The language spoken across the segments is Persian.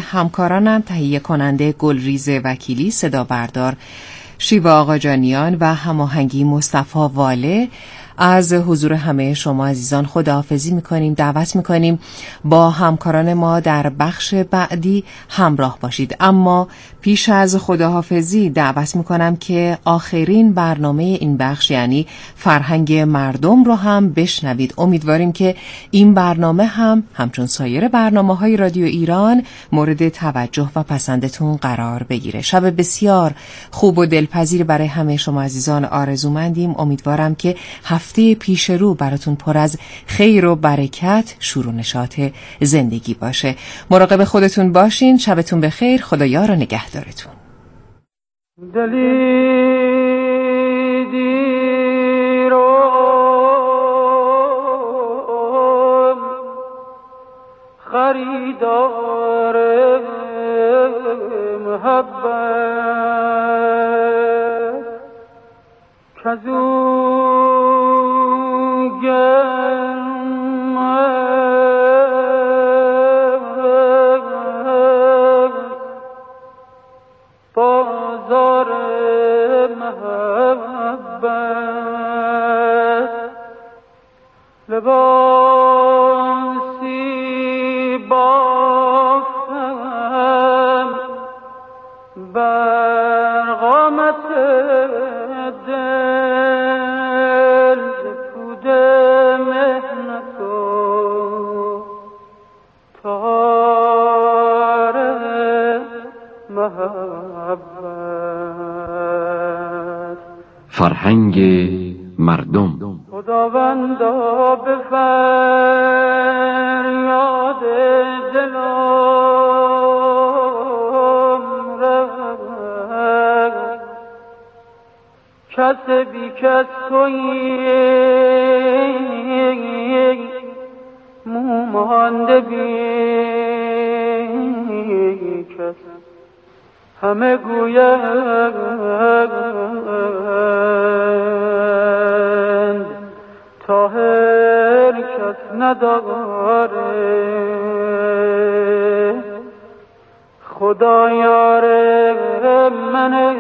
همکارانم تهیه کننده گلریز وکیلی، صدا بردار شیوا آقاجانیان و هماهنگی مصطفی واله، از حضور همه شما عزیزان خداحافظی میکنیم. دعوت میکنیم با همکاران ما در بخش بعدی همراه باشید. اما پیش از خداحافظی دعوت میکنم که آخرین برنامه این بخش یعنی فرهنگ مردم رو هم بشنوید. امیدواریم که این برنامه هم همچون سایر برنامه‌های رادیو ایران مورد توجه و پسندتون قرار بگیره. شب بسیار خوب و دلپذیر برای همه شما عزیزان آرزومندیم. امیدوارم که هفته پیش رو براتون پر از خیر و برکت، شور و نشاط زندگی باشه. مراقب خودتون باشین. شبتون بخیر. خدایا رو نگهدارتون. دلی دیرم خریدار محبت کزو بازار محبت لباسی بافتم بر قامت دل پود مهنت و تار محبت. فرهنگ مردم. خداوندا به فریاد دلم رفت، کس بی کس تویی مومانده بی کس، همه گویند طاهر کس نداره، خدا یار منه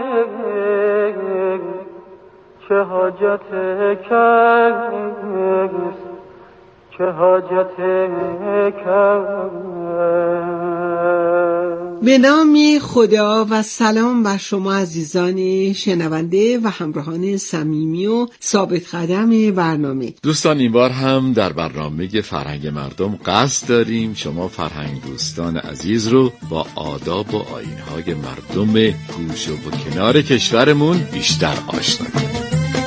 چه حاجت کس، چه حاجت کس. به نام خدا و سلام بر شما عزیزان شنونده و همراهان صمیمی و ثابت قدم برنامه. دوستان این بار هم در برنامه فرهنگ مردم قصد داریم شما فرهنگ دوستان عزیز رو با آداب و آیین‌های مردم گوشه و کنار کشورمون بیشتر آشنا کنیم.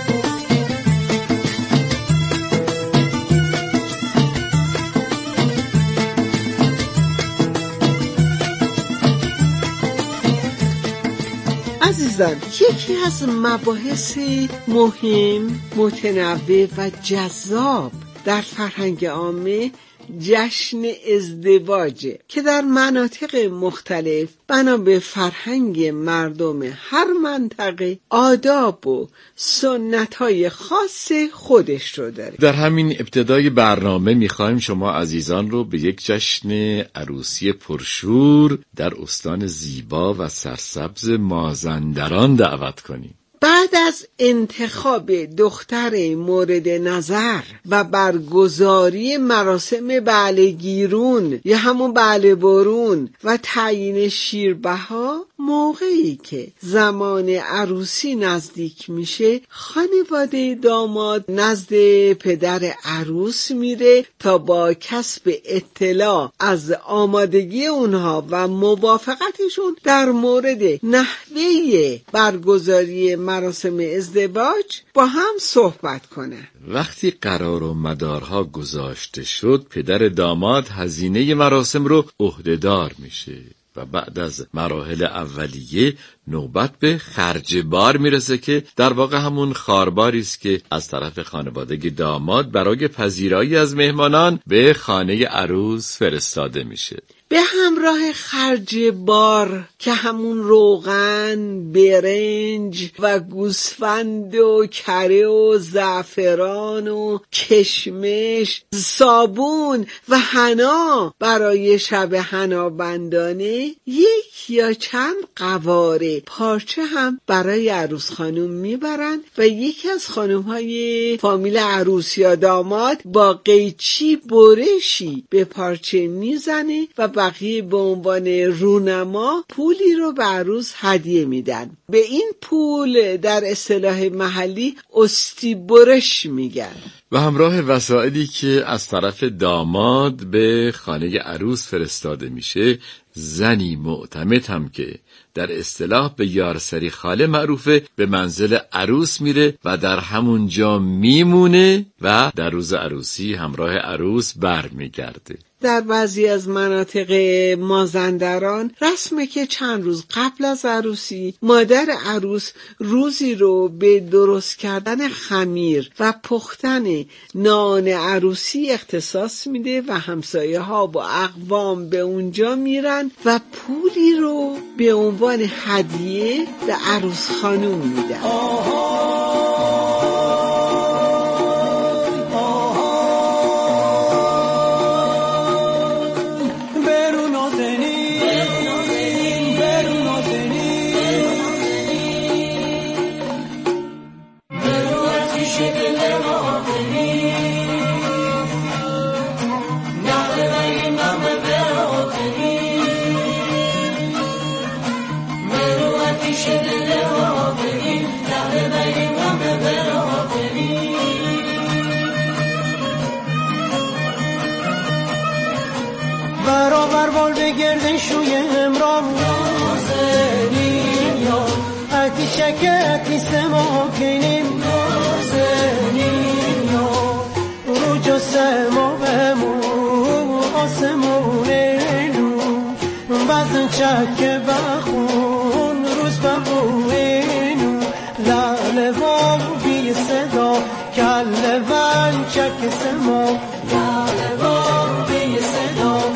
عزیزان، یکی از مباحث مهم، متنوع و جذاب در فرهنگ عامه جشن ازدواجه که در مناطق مختلف بنا به فرهنگ مردم هر منطقه آداب و سنت‌های خاص خودش رو داره. در همین ابتدای برنامه می‌خوایم شما عزیزان رو به یک جشن عروسی پرشور در استان زیبا و سرسبز مازندران دعوت کنیم. بعد از انتخاب دختر مورد نظر و برگزاری مراسم بعلگیرون یا همون بعل برون و تعیین شیربها، موقعی که زمان عروسی نزدیک میشه خانواده داماد نزد پدر عروس میره تا با کسب اطلاع از آمادگی اونها و موافقتشون در مورد نحوه برگزاری مراسم ازدواج با هم صحبت کنه. وقتی قرار و مدارها گذاشته شد، پدر داماد هزینه مراسم رو عهده‌دار میشه و بعد از مراحل اولیه نوبت به خرج بار میرسه که در واقع همون خارباری است که از طرف خانواده داماد برای پذیرایی از مهمانان به خانه عروس فرستاده میشه. به همراه خرج بار که همون روغن، برنج و گوسفند و کره و زعفران و کشمش، صابون و حنا برای شب حنابندانه، یک یا چند قواره پارچه هم برای عروس خانم میبرن و یکی از خانمهای فامیل عروس یا داماد با قیچی برشی به پارچه میزنه و بقیه به عنوان رونما پولی رو به عروس هدیه میدن. به این پول در اصطلاح محلی استی برش میگن. و همراه وسایلی که از طرف داماد به خانه عروس فرستاده میشه، زنی معتمد هم که در اصطلاح به یارسری خاله معروفه، به منزل عروس میره و در همونجا میمونه و در روز عروسی همراه عروس برمیگرده. در بعضی از مناطق مازندران رسمه که چند روز قبل از عروسی مادر عروس روزی رو به درست کردن خمیر و پختن نان عروسی اختصاص میده و همسایه ها با اقوام به اونجا میرن و پولی رو به عنوان هدیه به عروس خانوم میدن. برابر بال بگردن شوی امرام نازنین یا اتی شکتی سما کنیم نازنین یا روجا سما بمو آسمونینو بزن چک بخون روز بمونینو لال بام بی صدا کل ون چک سما لال بام بی صدا.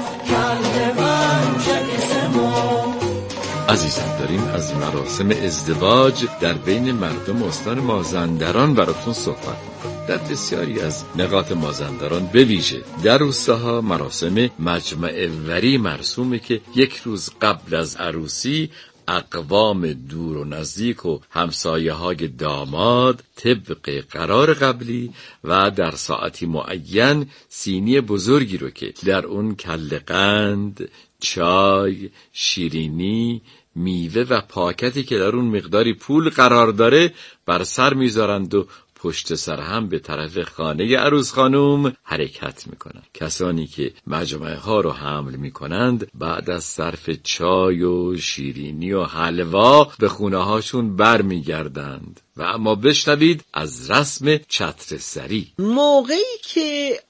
عزیزان، داریم از مراسم ازدواج در بین مردم استان مازندران براتون صحبت میکنیم. در بسیاری از نقاط مازندران به ویژه در روستاها مراسم مجمع وری مرسومه که یک روز قبل از عروسی اقوام دور و نزدیک و همسایه های داماد طبق قرار قبلی و در ساعتی معین سینی بزرگی رو که در اون کله قند، چای، شیرینی، میوه و پاکتی که در اون مقداری پول قرار داره بر سر میذارند و پشت سر هم به طرف خانه عروس خانم حرکت میکنند. کسانی که مجموعه ها رو حمل میکنند بعد از صرف چای و شیرینی و حلوا به خونه هاشون بر میگردند. و اما بشنوید از رسم چتر سری. موقعی که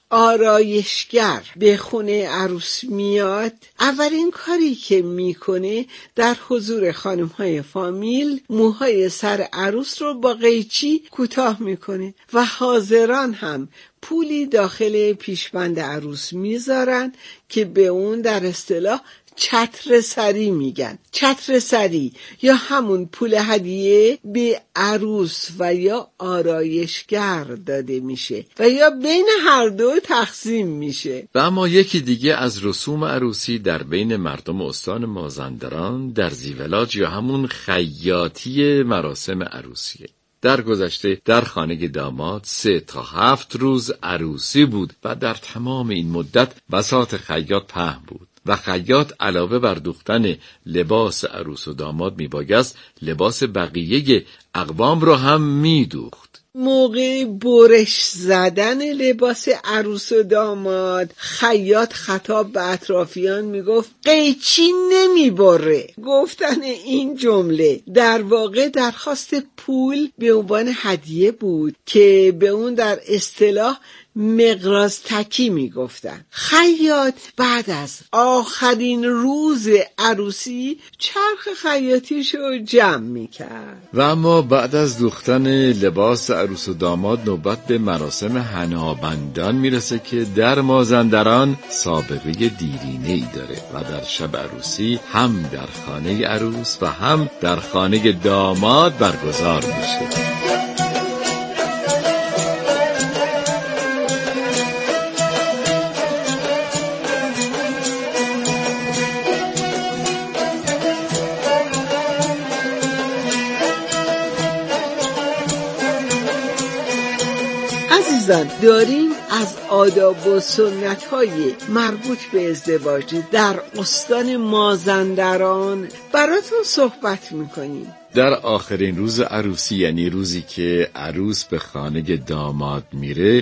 آرایشگر به خونه عروس میاد، اولین کاری که میکنه در حضور خانمهای فامیل موهای سر عروس رو با قیچی کوتاه میکنه و حاضران هم پولی داخل پیشبند عروس میذارن که به اون در اصطلاح چتر سری میگن. چتر سری یا همون پول هدیه به عروس و یا آرایشگر داده میشه و یا بین هر دو تقسیم میشه. و اما یکی دیگه از رسوم عروسی در بین مردم استان مازندران در زیولاج یا همون خیاطی مراسم عروسیه. در گذشته در خانه داماد 3 تا 7 روز عروسی بود و در تمام این مدت بساط خیاط پهن بود و خیاط علاوه بر دوختن لباس عروس و داماد میبایست لباس بقیه اقوام رو هم میدوخت. موقع برش زدن لباس عروس و داماد خیاط خطاب به اطرافیان میگفت قیچی نمیبره. گفتن این جمله در واقع درخواست پول به عنوان هدیه بود که به اون در اصطلاح مقراضتکی میگفتن. خیاط بعد از آخرین روز عروسی چرخ خیاطیشو جمع میکرد. و اما بعد از دوختن لباس عروس و داماد نوبت به مراسم حنابندان میرسه که در مازندران سابقه دیرینه‌ای داره و در شب عروسی هم در خانه عروس و هم در خانه داماد برگزار میشه. داریم از آداب و سنت‌های مربوط به ازدواج در استان مازندران براتون صحبت می‌کنیم. در آخرین روز عروسی، یعنی روزی که عروس به خانه داماد میره،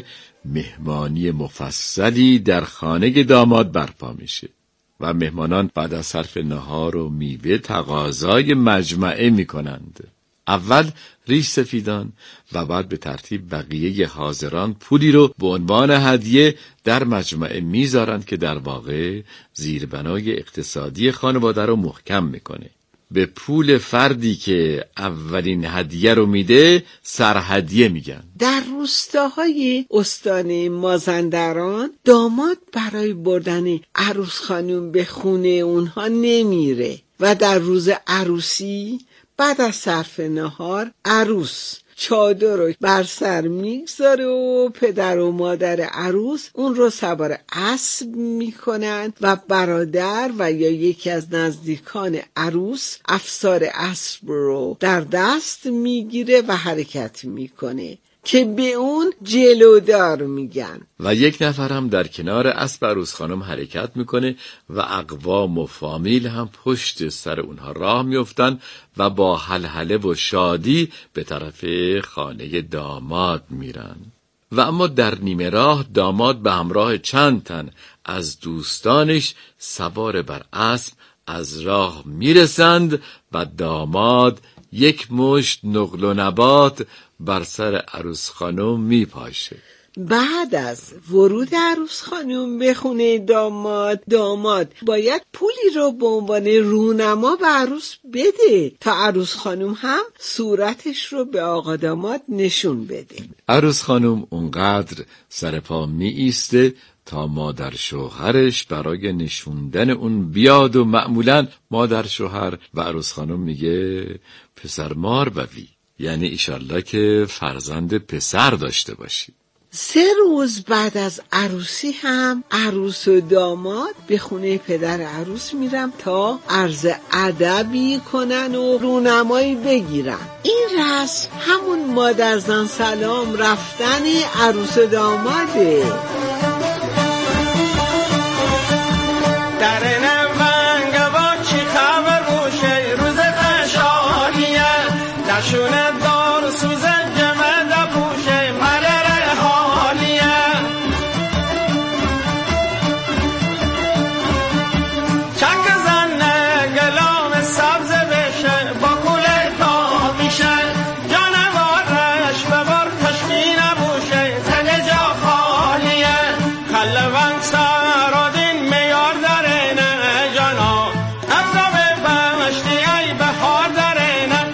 مهمانی مفصلی در خانه داماد برپا میشه و مهمانان بعد از صرف نهار و میوه تقاضای مجمعه میکنند. اول ریش سفیدان و بعد به ترتیب بقیه حاضران پولی رو به عنوان هدیه در مجمعه میذارند که در واقع زیربنای اقتصادی خانواده رو محکم میکنه. به پول فردی که اولین هدیه رو میده سرهدیه میگن. در روستاهای استان مازندران داماد برای بردن عروس خانم به خونه اونها نمیره و در روز عروسی بعد از صرف نهار عروس چادر رو بر سر میگذاره و پدر و مادر عروس اون رو سوار اسب میکنن و برادر و یا یکی از نزدیکان عروس افسار اسب رو در دست میگیره و حرکت میکنه که به اون جلودار میگن و یک نفر هم در کنار اسب عروس خانم حرکت میکنه و اقوام و فامیل هم پشت سر اونها راه میافتن و با هلهله و شادی به طرف خانه داماد میرن. و اما در نیمه راه داماد به همراه چند تن از دوستانش سوار بر اسب از راه میرسند و داماد یک مشت نقل و نبات بر سر عروس خانم میپاشه. بعد از ورود عروس خانم به خونه داماد باید پولی رو به عنوان رونما به عروس بده تا عروس خانم هم صورتش رو به آقا داماد نشون بده. عروس خانم اونقدر سر پا می ایسته تا مادر شوهرش برای نشوندن اون بیاد و معمولا مادر شوهر و عروس خانم میگه پسر مار بوی، یعنی ایشالله که فرزند پسر داشته باشی. 3 روز بعد از عروسی هم عروس و داماد به خونه پدر عروس میرن تا عرض ادبی کنن و رونمایی بگیرن. این رسم همون مادر زن سلام رفتن عروس و داماده. شونه دار سوزه جمد پوشه مرر حالیه چک زنه گلام سبز بشه با کوله تا میشه جانوارش ببار تشکی نبوشه تن جا خالیه خلوان سرادین میار داره نه جانا افتا به بمشتی ای بهار داره نه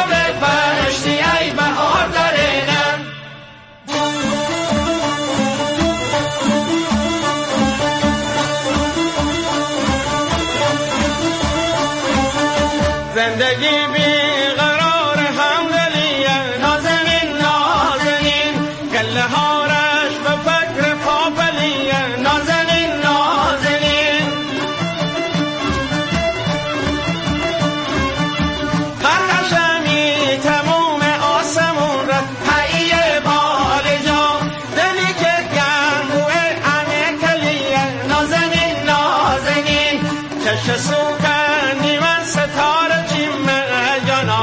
زندگی بیقرار همدلیه نازنین نازنین گله هارش به فکر پاپلیه نازنین نازنین خرشمی تموم آسمون را حیه بالجا دلی که گنگوه همه کلیه نازنین نازنین چشم سوکنی من ستاره جیمه جانا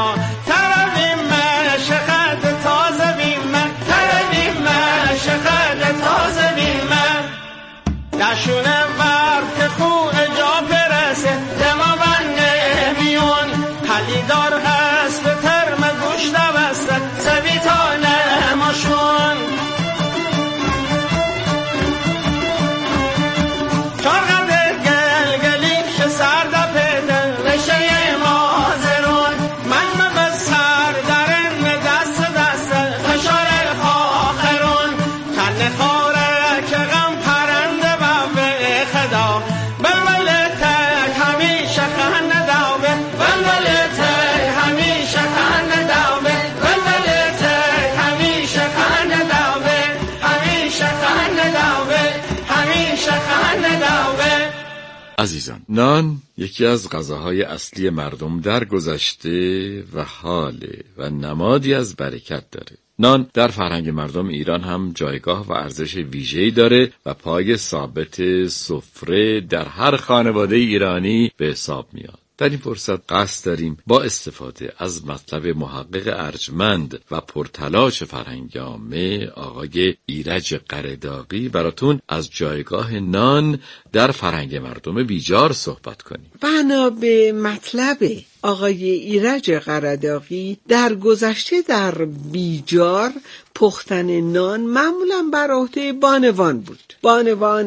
عزیزان، نان یکی از غذاهای اصلی مردم در گذشته و حاله و نمادی از برکت داره. نان در فرهنگ مردم ایران هم جایگاه و ارزش ویژه‌ای داره و پای ثابت سفره در هر خانواده ایرانی به حساب میاد. در این فرصت قصد داریم با استفاده از مطلب محقق ارجمند و پرتلاش فرهنگ عامه آقای ایرج قرداغی براتون از جایگاه نان در فرهنگ مردم بیجار صحبت کنیم. بنا به مطلب آقای ایرج قرداغی، در گذشته در بیجار پختن نان معمولا بر عهده بانوان بود. بانوان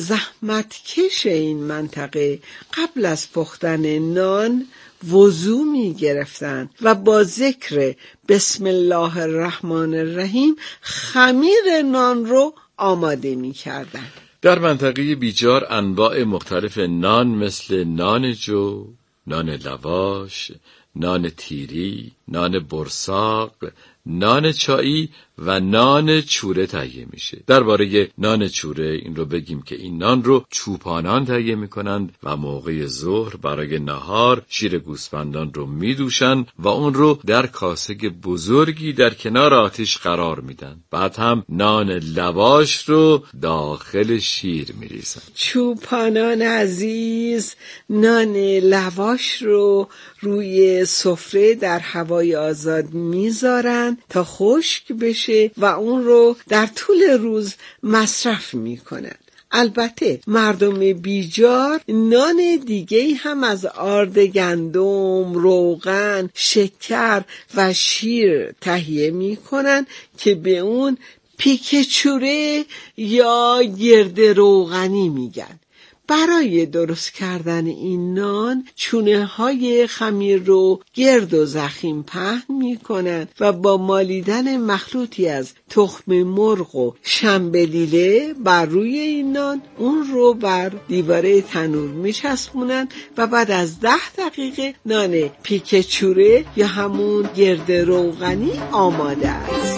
زحمتکش این منطقه قبل از پختن نان وضو می گرفتن و با ذکر بسم الله الرحمن الرحیم خمیر نان رو آماده می کردن. در منطقه بیجار انواع مختلف نان مثل نان جو، نان لواش، نان تیری، نان برساق، نان چایی و نان چوره تهیه میشه. درباره نان چوره این رو بگیم که این نان رو چوپانان تهیه میکنند و موقع ظهر برای نهار شیر گوسفندان رو میدوشن و اون رو در کاسه بزرگی در کنار آتش قرار میدن. بعد هم نان لواش رو داخل شیر میریزن. چوپانان عزیز نان لواش رو روی سفره در هوای آزاد میذارن تا خشک بشه و اون رو در طول روز مصرف میکنن. البته مردم بیجار نان دیگه هم از آرد گندم، روغن، شکر و شیر تهیه میکنن که به اون پیک چوره یا گرد روغنی میگن. برای درست کردن این نان چونه های خمیر رو گرد و ضخیم پهن می کنن و با مالیدن مخلوطی از تخم مرغ و شنبلیله بر روی این نان اون رو بر دیواره تنور می چسبونن و بعد از 10 دقیقه نان پیک چوره یا همون گرد روغنی آماده است.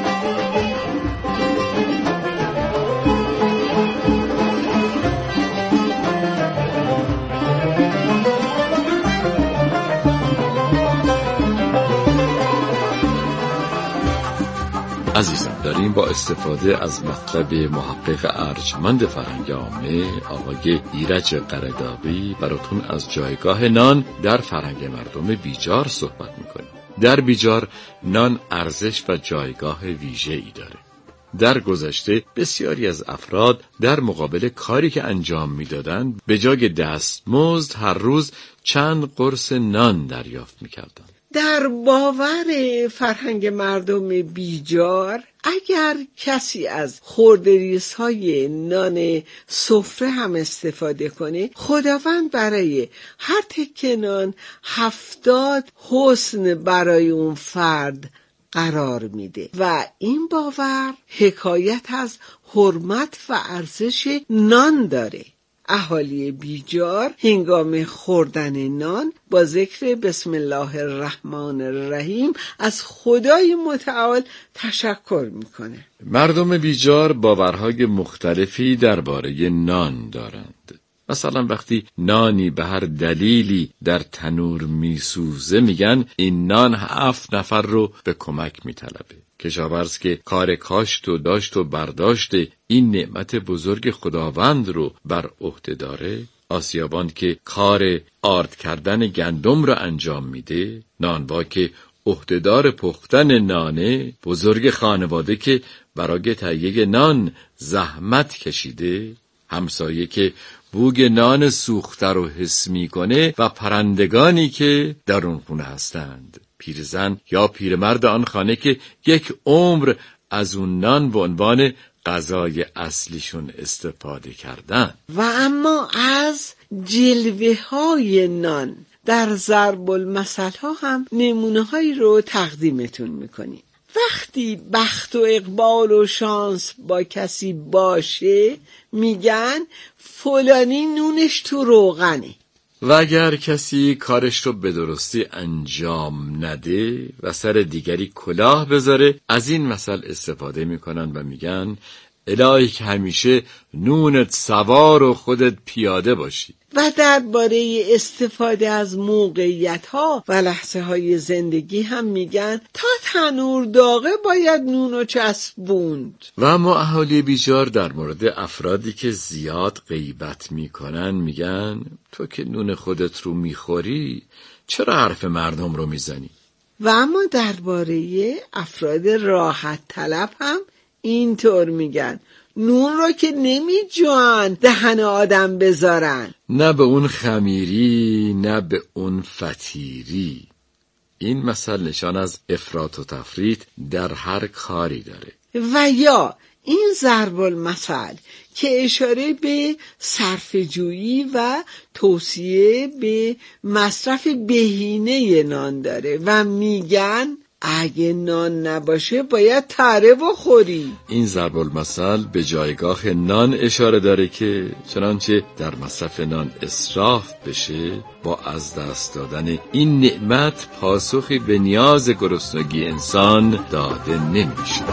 عزیزان، داریم با استفاده از مطلب محقق ارجمند فرهنگ عامه آقای ایرج قرداغی براتون از جایگاه نان در فرهنگ مردم بیجار صحبت میکنیم. در بیجار نان ارزش و جایگاه ویژه‌ای داره. در گذشته بسیاری از افراد در مقابل کاری که انجام میدادند به جای دستمزد هر روز چند قرص نان دریافت میکردند. در باور فرهنگ مردم بیجار اگر کسی از خردریزهای نان سفره هم استفاده کنه، خداوند برای هر تکه نان 70 حسن برای اون فرد قرار میده و این باور حکایت از حرمت و ارزش نان داره. اهالی بیجار هنگام خوردن نان با ذکر بسم الله الرحمن الرحیم از خدای متعال تشکر میکنه. مردم بیجار باورهای مختلفی درباره نان دارند. مثلا وقتی نانی به هر دلیلی در تنور میسوزه میگن این نان 7 نفر رو به کمک میطلبه. کشاورز که کار کاشت و داشت و برداشت این نعمت بزرگ خداوند رو بر عهده داره، آسیابان که کار آرد کردن گندم رو انجام میده، نانوا که عهدهدار پختن نانه، بزرگ خانواده که برای تهیه نان زحمت کشیده، همسایه که بوگ نان سوخته رو حس میکنه و پرندگانی که در اون خونه هستند، پیرزن یا پیرمرد آن خانه که یک عمر از اون نان به عنوان غذای اصلیشون استفاده کردن. و اما از جلوه های نان در ضرب المثل ها هم نمونه هایی رو تقدیمتون میکنیم. وقتی بخت و اقبال و شانس با کسی باشه میگن فلانی نونش تو روغنه. و اگر کسی کارش رو به درستی انجام نده و سر دیگری کلاه بذاره، از این مثل استفاده میکنن و میگن الهی که همیشه نونت سوار و خودت پیاده باشی. و درباره استفاده از موقعیت‌ها و لحظه‌های زندگی هم میگن تا تنور داغه باید نونو چسبوند. و اما اهالی بیجار در مورد افرادی که زیاد غیبت میکنن میگن تو که نون خودت رو میخوری چرا حرف مردم رو میزنی؟ و اما درباره افراد راحت طلب هم اینطور میگن نون رو که نمیجوان دهن آدم بذارن، نه به اون خمیری نه به اون فطیری. این مثل نشان از افراط و تفریط در هر کاری داره. و یا این ضرب المثل که اشاره به صرفه‌جویی و توصیه به مصرف بهینه نان داره و میگن اگه نان نباشه باید تره بخوری. این ضرب المثل به جایگاه نان اشاره داره که چنانچه در مصرف نان اسراف بشه با از دست دادن این نعمت پاسخی به نیاز گرسنگی انسان داده نمیشه.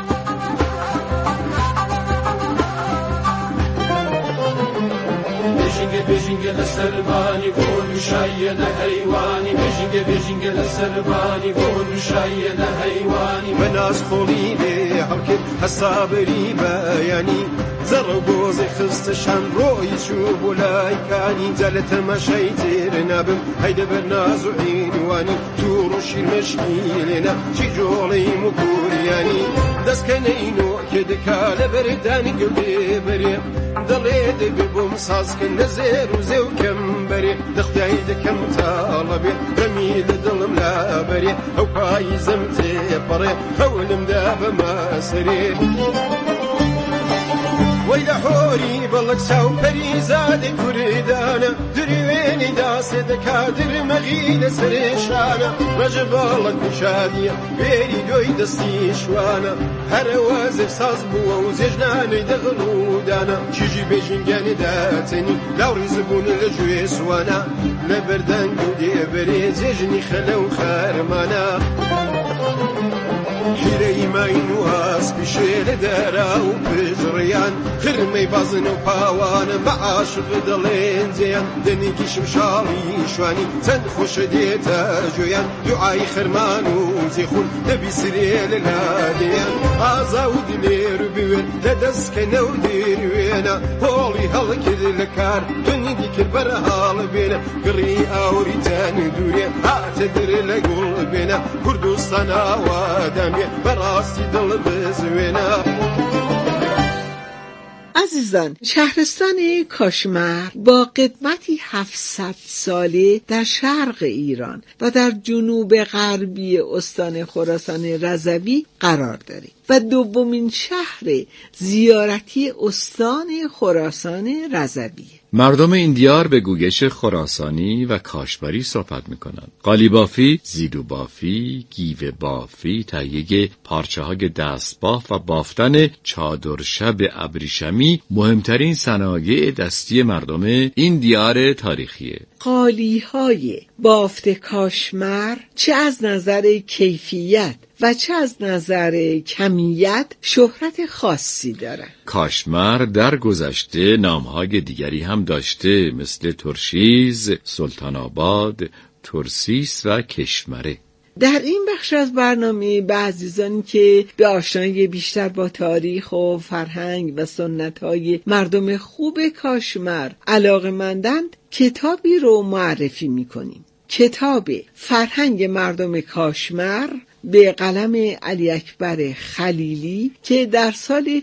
بجنگ لسربانی گون شاید حیوانی بجنگ لسربانی گون شاید حیوانی من از خولی به حرکت حسابری بیانی زرگوز خستشان روی چوب لایکانی زلت مشیتر نبم هيدا برناز وعنواني تورو شير مشكيلنا شي جولي مكورياني دس كنينو كدكال برداني قلبي بري ضليد ببوم ساز كنزير وزيو كمبري دخدعي دكم طالبي رميد ظلم لا بري او كاي زمتي بري هولم داب ما سري ويدا حوري بلك ساو بريزاد كردانا درويني داس دكادر مغيد سريشانا مجبالك مشادية بيري دوي دستي شوانا هر وازف ساز بوا وزيجناني دغلودانا شجي بيجنجاني داتني لاوري زبون لجوي سوانا لبردان قودي بري زيجني خلو خارمانا حيري ماينو اسبيشيل داراو بجريان خرمي بازن وباوان معاشق دلين زيان دنيكي شمشالي شواني سند خوش ديتا جويان دعاي خرمان وزيخون نبي سريل الهاديان عزاو دلير بيوين لدسكنا وديروينا هولي هلك الكار دنيكي كربر هال بينا قري اوريتان دوريان اعتدر لقول بينا كردستانا وادامي براسي دل بزوينا. عزیزان، شهرستان کاشمر با قدمتی 700 ساله در شرق ایران و در جنوب غربی استان خراسان رضوی قرار دارد و دومین شهر زیارتی استان خراسان رضوی. مردم این دیار به گوگش خراسانی و کاشمری صحبت میکنند. قالی بافی، زیرو بافی، گیوه بافی، تهیه پارچه های دست باف و بافتن چادر شب ابریشمی مهمترین صنایع دستی مردم این دیار تاریخیه. قالی های بافت کاشمر چه از نظر کیفیت و چه از نظر کمیت شهرت خاصی دارد. کاشمر در گذشته نامهای دیگری هم داشته مثل ترشیز، سلطان آباد، ترسیس و کشمره. در این بخش از برنامه به عزیزانی که به آشنایی بیشتر با تاریخ و فرهنگ و سنت‌های مردم خوب کاشمر علاقه‌مندند کتابی رو معرفی می‌کنیم. کتاب فرهنگ مردم کاشمر به قلم علی اکبر خلیلی که در سال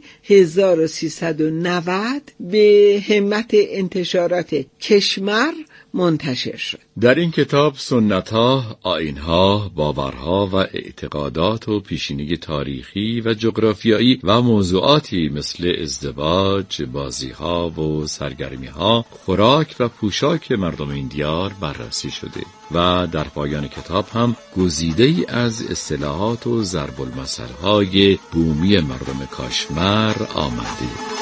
1390 به همت انتشارات کشمر منتشر شد. در این کتاب سنت‌ها، آیین‌ها، باورها و اعتقادات و پیشینه تاریخی و جغرافیایی و موضوعاتی مثل ازدواج، بازی‌ها و سرگرمی‌ها، خوراک و پوشاک مردم این دیار بررسی شده و در پایان کتاب هم گزیده‌ای از اصطلاحات و ضرب المثل‌های بومی مردم کاشمر آمده.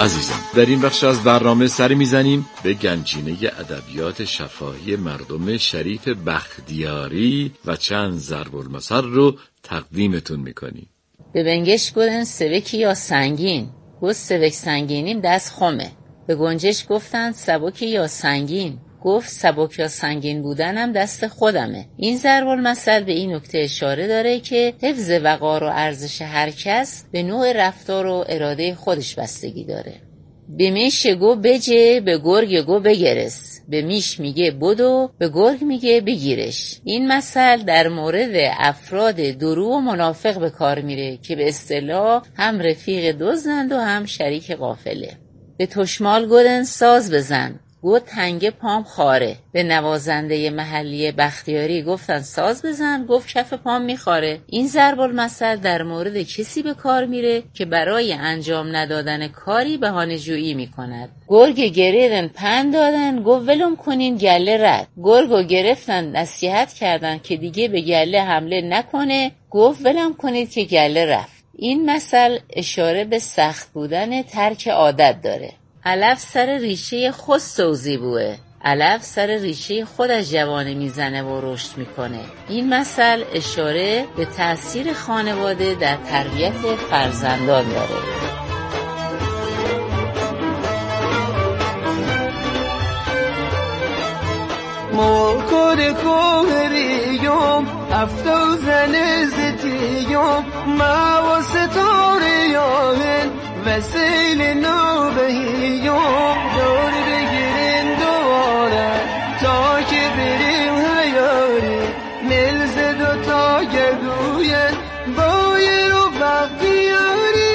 عزیزان، در این بخش از برنامه سری میزنیم به گنجینه ادبیات شفاهی مردم شریف بختیاری و چند ضرب المثل رو تقدیمتون میکنیم. به بنگش گفتن سبکی یا سنگین، گفت سبک سنگینیم دست خمه. به گنجش گفتن سبکی یا سنگین، گفت سبک یا سنگین بودنم دست خودمه. این ضرب المثل به این نکته اشاره داره که حفظ وقار و ارزش هر کس به نوع رفتار و اراده خودش بستگی داره. به میش گو بجه، به گرگ گو بگرس. به میش میگه بدو، به گرگ میگه بگیرش. این مثل در مورد افراد درو و منافق به کار میره که به اصطلاح هم رفیق دزدند و هم شریک قافله. به تشمال گودن ساز بزن، گفت تنگه پام خاره. به نوازنده محلی بختیاری گفتن ساز بزن، گفت کف پام میخاره. این ضرب المثل در مورد کسی به کار میره که برای انجام ندادن کاری بهانه جویی میکند. گرگ گریدن پند دادن، گفت ولم کنین گله رد. گرگو گرفتن نصیحت کردن که دیگه به گله حمله نکنه، گفت ولم کنید که گله رفت. این مثل اشاره به سخت بودن ترک عادت داره. علف سر ریشه خود سوزی بوه، علف سر ریشه خودش جوانه میزنه و رشد میکنه. این مثل اشاره به تأثیر خانواده در تربیت فرزندان داره. موکر کوهریم افتو زنزتیم ما و ستاریان وسیل نوبهیم دور بگیریم دواره تا که بریم هیاری ملز دوتا گردوین بایر و بختیاری.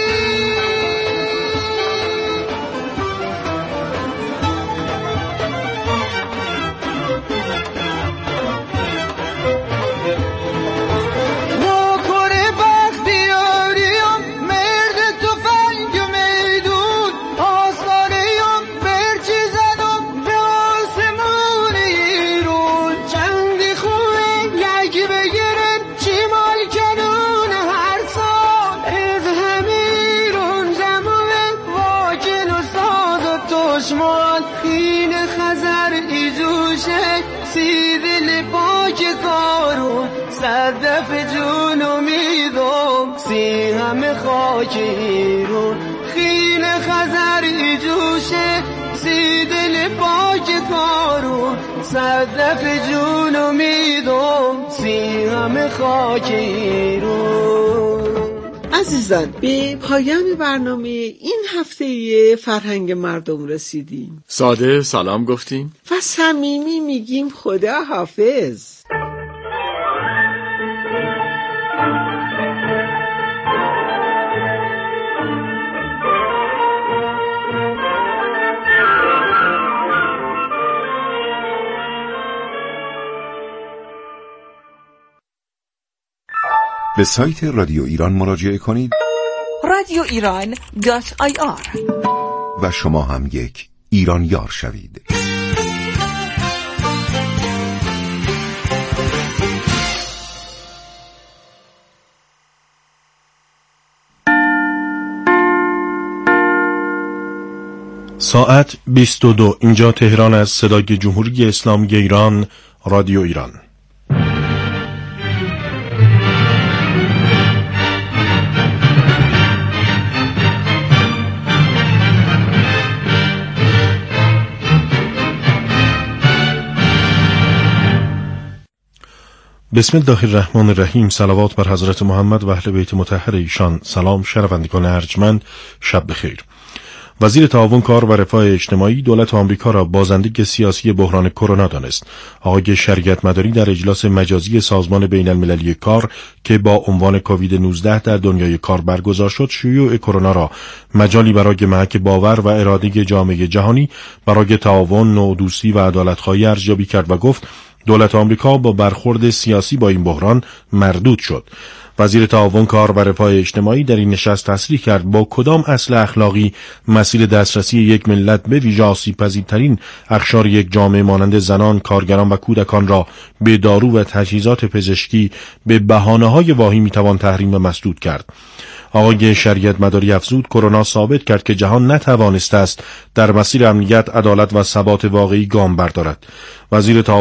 صدف جون امیدم سی همه خاک ایرون خیل خزری جوشه سی دل پاک کارون صدف جون امیدم سی همه خاک ایرون. عزیزان، به پایان برنامه این هفته فرهنگ مردم رسیدیم. ساده سلام گفتیم و صمیمی میگیم خدا حافظ. به سایت رادیو ایران مراجعه کنید radioiran.ir و شما هم یک ایرانیار شوید. ساعت 22. اینجا تهران از صدای جمهوری اسلامی ایران، رادیو ایران. بسم الله الرحمن الرحیم. صلوات بر حضرت محمد و اهل بیت مطهر ایشان. سلام شنوندگان ارجمند، شب بخیر. وزیر تعاون کار و رفاه اجتماعی دولت آمریکا را بازنده سیاسی بحران کرونا دانست. آقای شریعت مداری در اجلاس مجازی سازمان بین المللی کار که با عنوان کووید 19 در دنیای کار برگزار شد، شیوع کرونا را مجالی برای محک باور و اراده جامعه جهانی برای تعاون، نوع‌دوستی و عدالت‌خواهی ارزیابی کرد و گفت دولت آمریکا با برخورد سیاسی با این بحران مردود شد. وزیر تعاون کار و رفاه اجتماعی در این نشست تصریح کرد با کدام اصل اخلاقی مسیر دسترسی یک ملت به ویژه آسیب‌پذیرترین اقشار یک جامعه مانند زنان، کارگران و کودکان را به دارو و تجهیزات پزشکی به بهانه‌های واهی میتوان تحریم و مسدود کرد. آقای شریعت مداری افزود کرونا ثابت کرد که جهان نتوانسته است در مسیر امنیت، عدالت و ثبات واقعی گام بردارد. وزیر